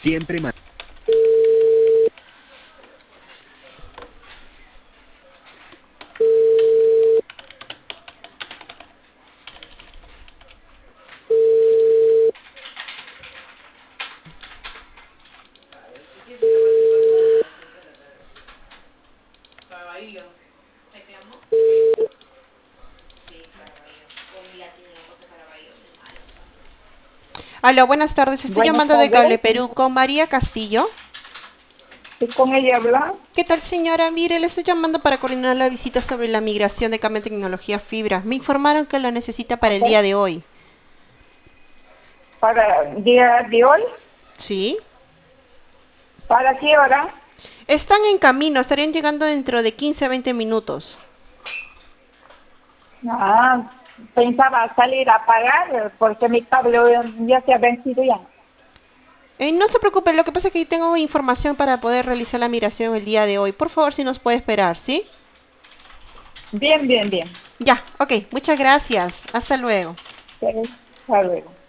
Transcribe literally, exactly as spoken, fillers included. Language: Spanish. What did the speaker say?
Siempre más. Aló, buenas tardes. Estoy Buenas llamando de Cable tardes. Perú con María Castillo. ¿Sí con ella habla? ¿Qué tal, señora? Mire, le estoy llamando para coordinar la visita sobre la migración de cambio de tecnología fibra. Me informaron que la necesita para el Ok. día de hoy. ¿Para el día de hoy? ¿Sí? ¿Para qué hora? Están en camino, estarían llegando dentro de quince a veinte minutos. Ah, pensaba salir a pagar porque mi cable ya se ha vencido ya. Eh, no se preocupe, lo que pasa es que tengo información para poder realizar la migración el día de hoy. Por favor, si nos puede esperar, ¿sí? Bien, bien, bien. Ya, ok, muchas gracias. Hasta luego. Ok, hasta luego.